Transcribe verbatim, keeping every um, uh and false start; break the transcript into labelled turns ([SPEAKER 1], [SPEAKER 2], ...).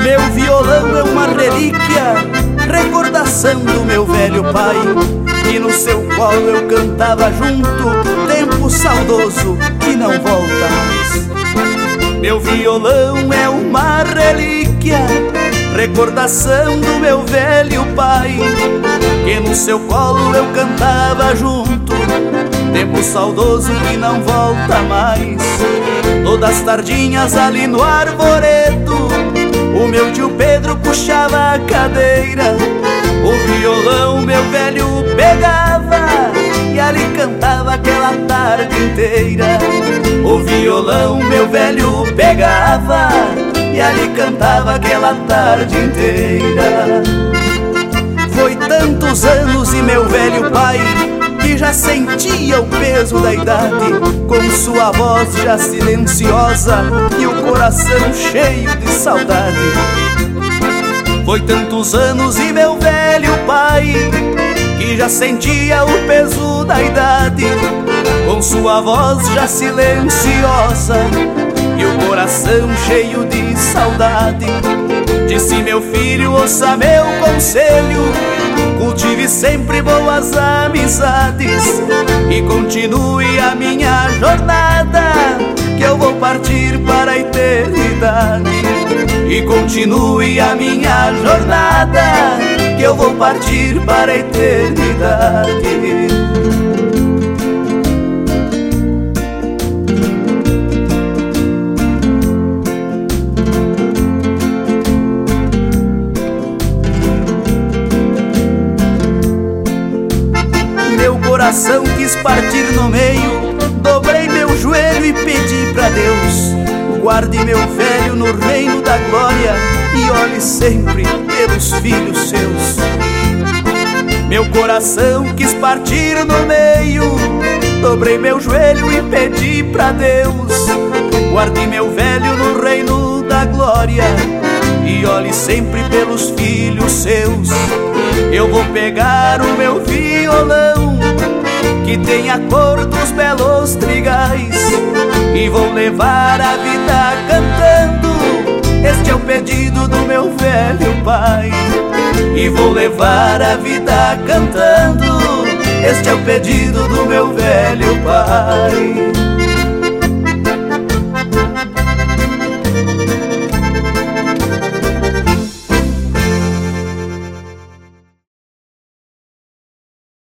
[SPEAKER 1] Meu violão é uma relíquia, recordação do meu velho pai, que no seu colo eu cantava junto, tempo saudoso que não volta mais. Meu violão é uma relíquia, recordação do meu velho pai, que no seu colo eu cantava junto, tempo saudoso que não volta mais. Todas as tardinhas ali no arvoredo, o meu tio Pedro puxava a cadeira, o violão meu velho pegava e ali cantava aquela tarde inteira. O violão meu velho pegava e ali cantava aquela tarde inteira. Foi tantos anos e meu velho pai, que já sentia o peso da idade, com sua voz já silenciosa e o coração cheio de saudade. Foi tantos anos e meu velho pai, que já sentia o peso da idade, com sua voz já silenciosa e o coração cheio de saudade. Disse: meu filho, ouça meu conselho, cultive sempre boas amizades e continue a minha jornada, que eu vou partir para a eternidade. E continue a minha jornada, que eu vou partir para a eternidade. Meu coração quis partir no meio, dobrei meu joelho e pedi pra Deus: guarde meu velho no reino da glória e olhe sempre pelos filhos seus. Meu coração quis partir no meio, dobrei meu joelho e pedi pra Deus: guarde meu velho no reino da glória e olhe sempre pelos filhos seus. Eu vou pegar o meu violão, que tem a cor dos belos trigais, e vou levar a vida cantando. Este é o pedido do meu velho pai. E vou levar a vida cantando. Este é o pedido do meu velho pai.